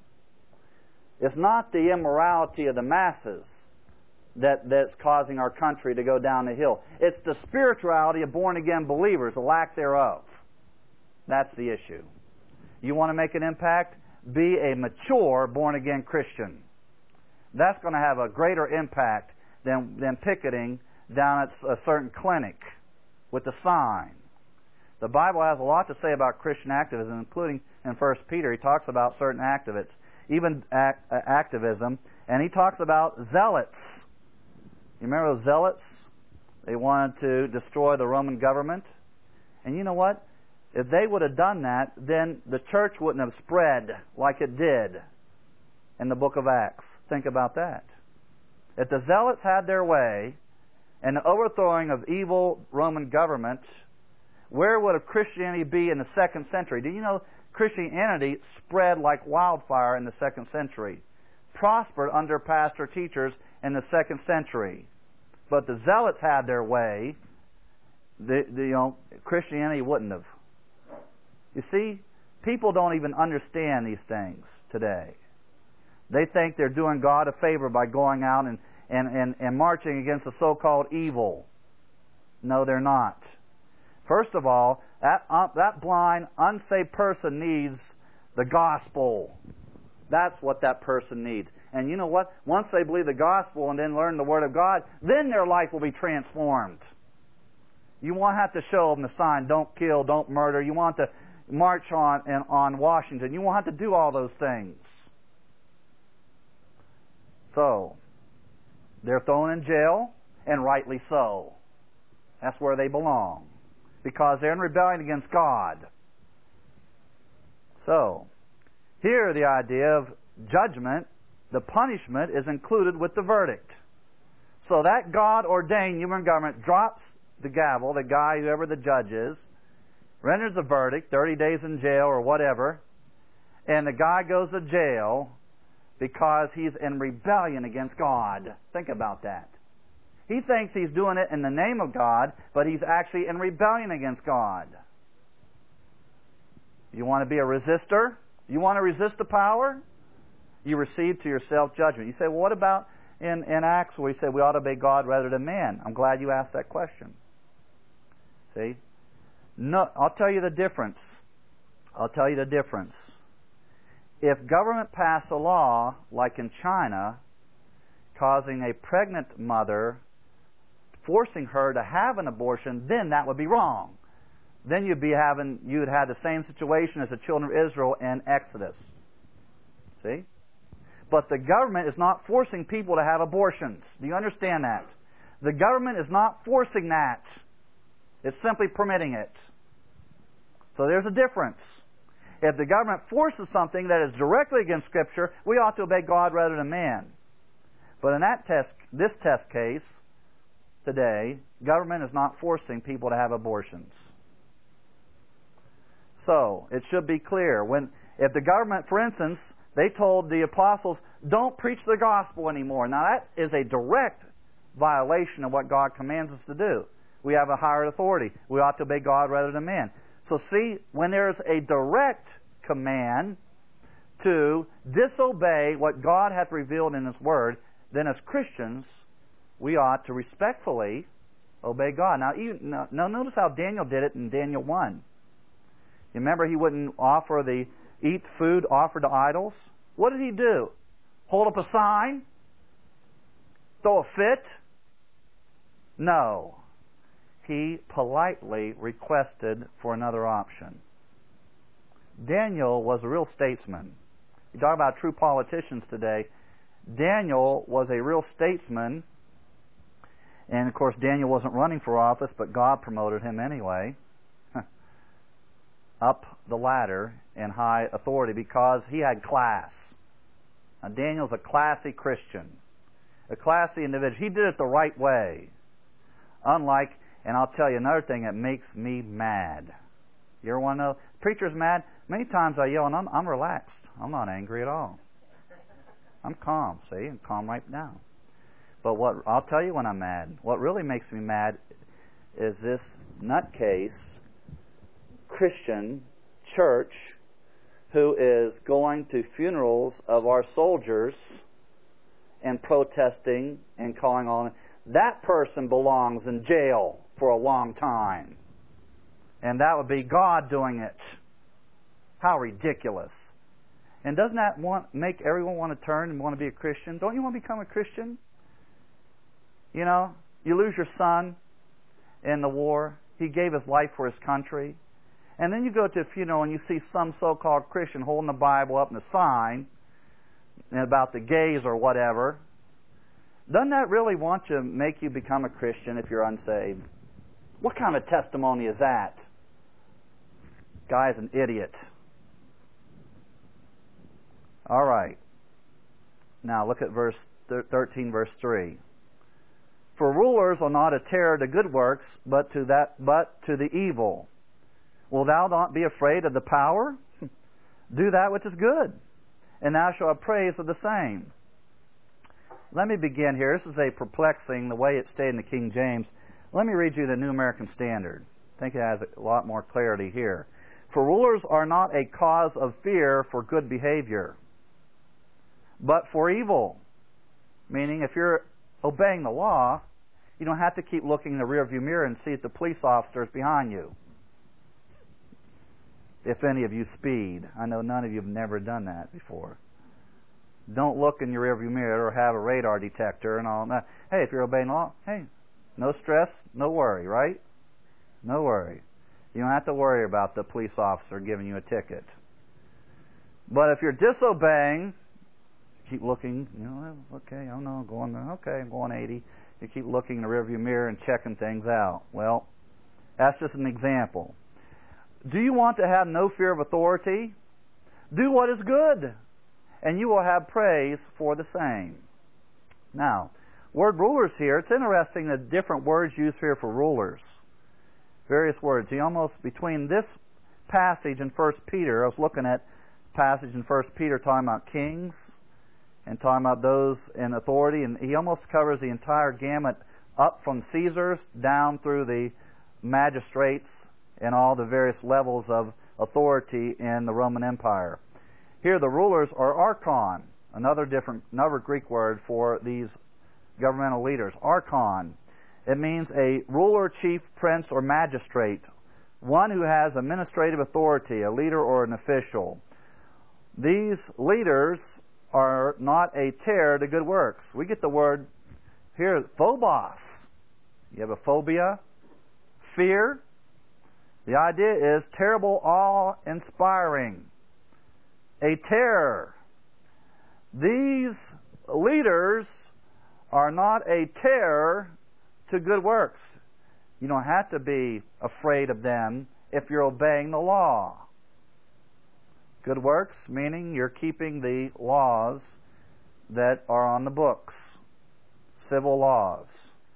It's not the immorality of the masses that, that's causing our country to go down the hill. It's the spirituality of born-again believers, the lack thereof. That's the issue. You want to make an impact? Be a mature born-again Christian. That's going to have a greater impact than, than picketing down at a certain clinic with a sign. The Bible has a lot to say about Christian activism, including in First Peter. He talks about certain activists, even act, uh, activism, and he talks about zealots. You remember those zealots? They wanted to destroy the Roman government. And you know what? If they would have done that, then the church wouldn't have spread like it did in the book of Acts. Think about that. If the zealots had their way and the overthrowing of evil Roman government, where would Christianity be in the second century? Do you know Christianity spread like wildfire in the second century, prospered under pastor teachers in the second century? But the zealots had their way. The, the, you know, Christianity wouldn't have. You see, people don't even understand these things today. They think they're doing God a favor by going out and, and, and, and marching against the so-called evil. No, they're not. First of all, that, uh, that blind, unsaved person needs the gospel. That's what that person needs. And you know what? Once they believe the gospel and then learn the Word of God, then their life will be transformed. You won't have to show them the sign, don't kill, don't murder. You want to march on, on Washington. You won't have to do all those things. So, they're thrown in jail, and rightly so. That's where they belong, because they're in rebellion against God. So, here the idea of judgment, the punishment, is included with the verdict. So that God-ordained human government drops the gavel, the guy, whoever the judge is, renders a verdict, thirty days in jail or whatever, and the guy goes to jail because he's in rebellion against God. Think about that. He thinks he's doing it in the name of God, but he's actually in rebellion against God. You want to be a resistor? You want to resist the power? You receive to yourself judgment. You say, well, what about in, in Acts where he said we ought to obey God rather than man? I'm glad you asked that question. See? No, I'll tell you the difference. I'll tell you the difference. If government passed a law, like in China, causing a pregnant mother, forcing her to have an abortion, then that would be wrong. Then you'd be having, you'd have the same situation as the children of Israel in Exodus. See? But the government is not forcing people to have abortions. Do you understand that? The government is not forcing that. It's simply permitting it. So there's a difference. If the government forces something that is directly against Scripture, we ought to obey God rather than man. But in that test, this test case today, government is not forcing people to have abortions. So it should be clear. When, if the government, for instance, they told the apostles, don't preach the gospel anymore. Now that is a direct violation of what God commands us to do. We have a higher authority. We ought to obey God rather than man. So see, when there's a direct command to disobey what God hath revealed in His Word, then as Christians, we ought to respectfully obey God. Now, even, now, now notice how Daniel did it in Daniel one. You remember he wouldn't offer the eat food offered to idols? What did he do? Hold up a sign? Throw a fit? No. He politely requested for another option. Daniel was a real statesman. You talk about true politicians today. Daniel was a real statesman. And of course, Daniel wasn't running for office, but God promoted him anyway up the ladder in high authority because he had class. Now, Daniel's a classy Christian, a classy individual. He did it the right way. Unlike, and I'll tell you another thing that makes me mad. You ever want to know? Preacher's mad. Many times I yell and I'm, I'm relaxed. I'm not angry at all. I'm calm. See, I'm calm right now. But what I'll tell you when I'm mad. What really makes me mad is this nutcase Christian church who is going to funerals of our soldiers and protesting and calling on. That person belongs in jail for a long time. And that would be God doing it. How ridiculous. And doesn't that want, make everyone want to turn and want to be a Christian? Don't you want to become a Christian? You know, you lose your son in the war. He gave his life for his country. And then you go to a funeral and you see some so-called Christian holding the Bible up in a sign about the gays or whatever. Doesn't that really want to make you become a Christian if you're unsaved? What kind of testimony is that? Guy's an idiot. All right. Now look at verse thirteen, verse three. For rulers are not a terror to good works, but to that, but to the evil. Will thou not be afraid of the power? Do that which is good, and thou shalt have praise of the same. Let me begin here. This is a perplexing, the way it's stated in the King James. Let me read you the New American Standard. I think it has a lot more clarity here. For rulers are not a cause of fear for good behavior, but for evil. Meaning, if you're obeying the law, you don't have to keep looking in the rearview mirror and see if the police officer is behind you. If any of you speed. I know none of you have never done that before. Don't look in your rearview mirror or have a radar detector and all that. Hey, if you're obeying the law, hey, no stress, no worry, right? No worry. You don't have to worry about the police officer giving you a ticket. But if you're disobeying, keep looking, you know, okay, oh no, I'm going, okay, I'm going eighty. You keep looking in the rearview mirror and checking things out. Well, that's just an example. Do you want to have no fear of authority? Do what is good, and you will have praise for the same. Now, word rulers here, it's interesting the different words used here for rulers. Various words. He almost, between this passage and First Peter, I was looking at passage in First Peter talking about kings and talking about those in authority, and he almost covers the entire gamut up from Caesars down through the magistrates and all the various levels of authority in the Roman Empire. Here the rulers are archon, another different, another Greek word for these governmental leaders. Archon. It means a ruler, chief, prince, or magistrate, one who has administrative authority, a leader or an official. These leaders are not a terror to good works. We get the word here, phobos. You have a phobia, fear. The idea is terrible, awe-inspiring, a terror. These leaders are not a terror to good works. You don't have to be afraid of them if you're obeying the law. Good works, meaning you're keeping the laws that are on the books, civil laws.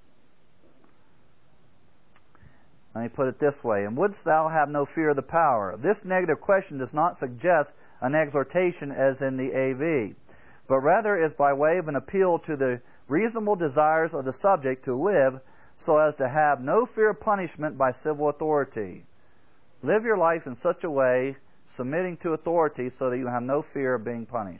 Let me put it this way. And wouldst thou have no fear of the power? This negative question does not suggest an exhortation as in the A V, but rather is by way of an appeal to the reasonable desires of the subject to live so as to have no fear of punishment by civil authority. Live your life in such a way, submitting to authority, so that you have no fear of being punished.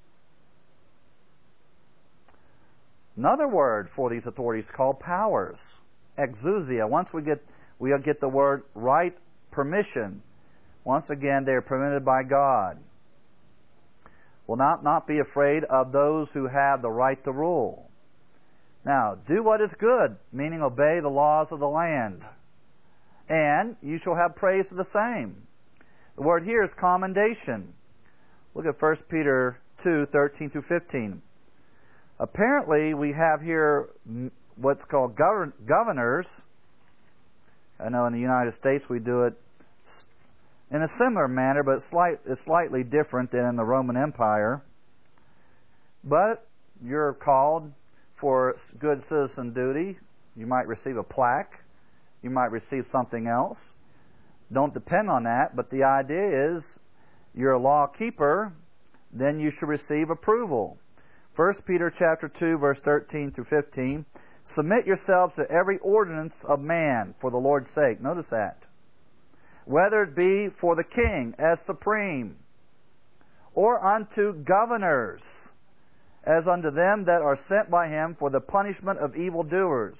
Another word for these authorities is called powers. Exousia. Once we get we'll get the word right permission. Once again, they are permitted by God. Will not, not be afraid of those who have the right to rule. Now, do what is good, meaning obey the laws of the land. And you shall have praise of the same. The word here is commendation. Look at First Peter two, thirteen through fifteen. Apparently, we have here what's called govern- governors. I know in the United States we do it in a similar manner, but slight, it's slightly different than in the Roman Empire. But you're called for good citizen duty. You might receive a plaque. You might receive something else. don't depend on that, but the idea is you're a law keeper, then you should receive approval. First Peter chapter two, verse thirteen through fifteen, submit yourselves to every ordinance of man for the Lord's sake. Notice that. Whether it be for the king as supreme, or unto governors, as unto them that are sent by him for the punishment of evildoers.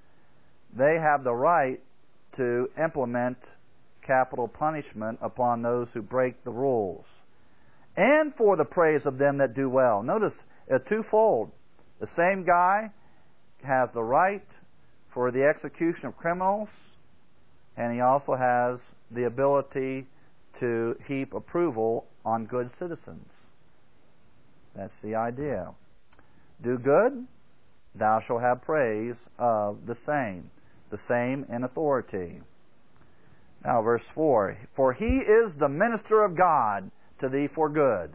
They have the right to implement capital punishment upon those who break the rules, and for the praise of them that do well. Notice, a twofold. The same guy has the right for the execution of criminals, and he also has the ability to heap approval on good citizens. That's the idea. Do good, thou shalt have praise of the same. The same in authority. Now, verse four. For he is the minister of God to thee for good.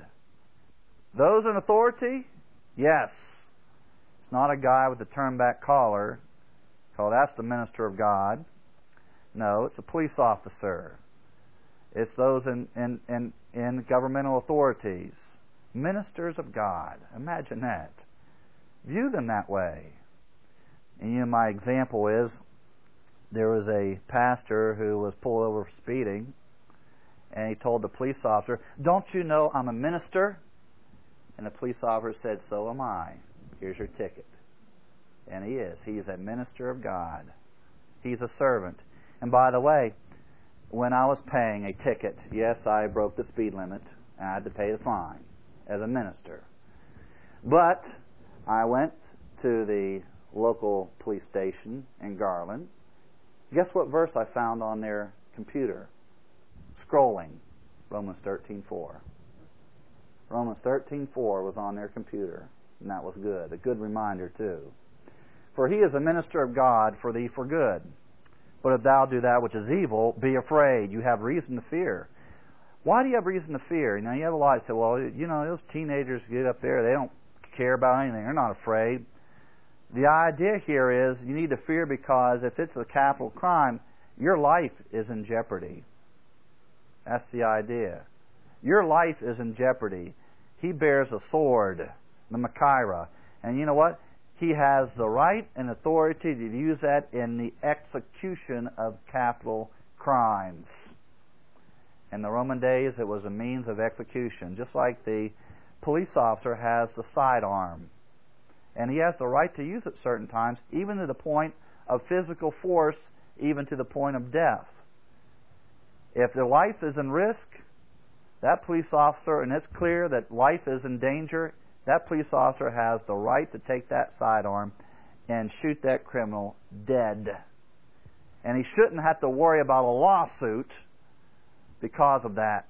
Those in authority? Yes. It's not a guy with a turned-back collar. Oh, that's the minister of God. No, it's a police officer. It's those in, in, in, in governmental authorities. Ministers of God. Imagine that. View them that way. And you know, my example is, there was a pastor who was pulled over for speeding, and he told the police officer, "Don't you know I'm a minister?" And the police officer said, "So am I. Here's your ticket." And he is. He is a minister of God. He's a servant. And by the way, when I was paying a ticket, yes, I broke the speed limit, and I had to pay the fine as a minister. But I went to the local police station in Garland. Guess what verse I found on their computer? Scrolling. Romans thirteen four. Romans thirteen four was on their computer, and that was good. A good reminder, too. For he is a minister of God for thee for good. But if thou do that which is evil, be afraid. You have reason to fear. Why do you have reason to fear? You know, you have a lot that say, well, you know, those teenagers get up there, they don't care about anything. They're not afraid. The idea here is you need to fear because if it's a capital crime, your life is in jeopardy. That's the idea. Your life is in jeopardy. He bears a sword, the Machaira. And you know what? He has the right and authority to use that in the execution of capital crimes. In the Roman days, it was a means of execution, just like the police officer has the sidearm. And he has the right to use it certain times, even to the point of physical force, even to the point of death. If their life is in risk, that police officer, and it's clear that life is in danger, that police officer has the right to take that sidearm and shoot that criminal dead. And he shouldn't have to worry about a lawsuit because of that.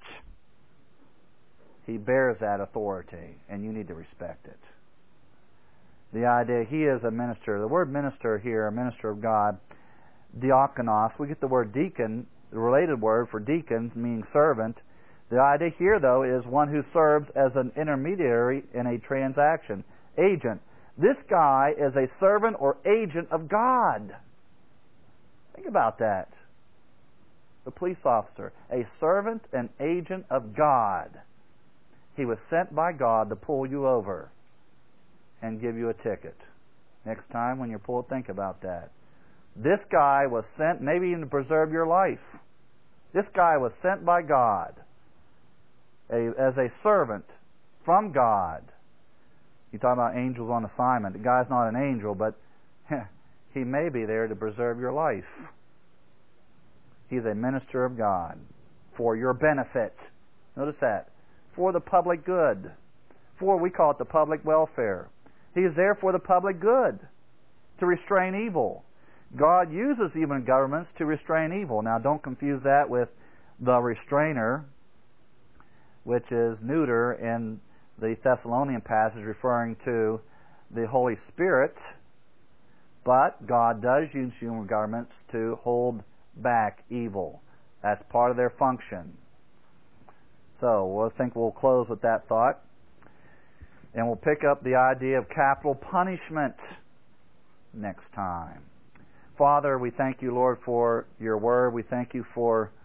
He bears that authority, and you need to respect it. The idea, he is a minister. The word minister here, a minister of God, diakonos, we get the word deacon, the related word for deacons, meaning servant. The idea here, though, is one who serves as an intermediary in a transaction. Agent. This guy is a servant or agent of God. Think about that. The police officer, a servant and agent of God. He was sent by God to pull you over and give you a ticket. Next time when you're pulled, think about that. This guy was sent, maybe even to preserve your life. This guy was sent by God a, as a servant from God. You talk about angels on assignment. The guy's not an angel, but he may be there to preserve your life. He's a minister of God for your benefit. Notice that. For the public good. For, we call it the public welfare. He is there for the public good, to restrain evil. God uses even governments to restrain evil. Now, don't confuse that with the restrainer, which is neuter in the Thessalonian passage referring to the Holy Spirit. But God does use human governments to hold back evil. That's part of their function. So, I think we'll close with that thought. And we'll pick up the idea of capital punishment next time. Father, we thank you, Lord, for your word. We thank you for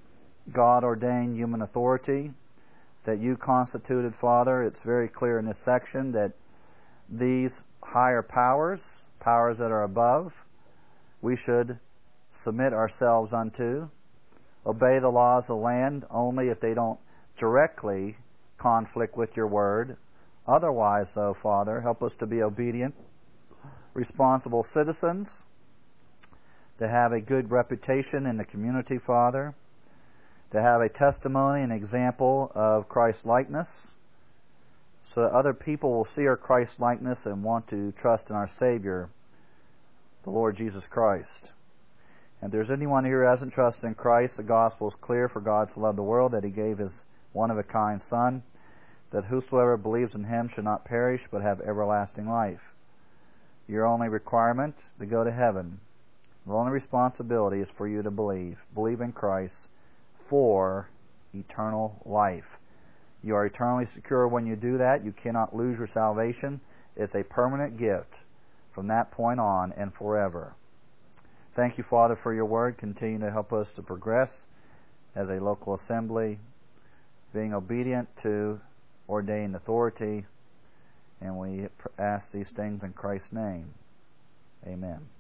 God-ordained human authority that you constituted, Father. It's very clear in this section that these higher powers, powers that are above, we should submit ourselves unto, obey the laws of the land only if they don't directly conflict with your word. Otherwise, though, Father, help us to be obedient, responsible citizens, to have a good reputation in the community, Father, to have a testimony and example of Christ-likeness, so that other people will see our Christ-likeness and want to trust in our Savior, the Lord Jesus Christ. And if there's anyone here who hasn't trusted in Christ, the gospel is clear, for God so loved the world that He gave His one-of-a-kind Son, that whosoever believes in Him should not perish but have everlasting life. Your only requirement to go to heaven, the only responsibility is for you to believe. Believe in Christ for eternal life. You are eternally secure when you do that. You cannot lose your salvation. It's a permanent gift from that point on and forever. Thank you, Father, for your word. Continue to help us to progress as a local assembly, being obedient to ordained authority. And we ask these things in Christ's name. Amen.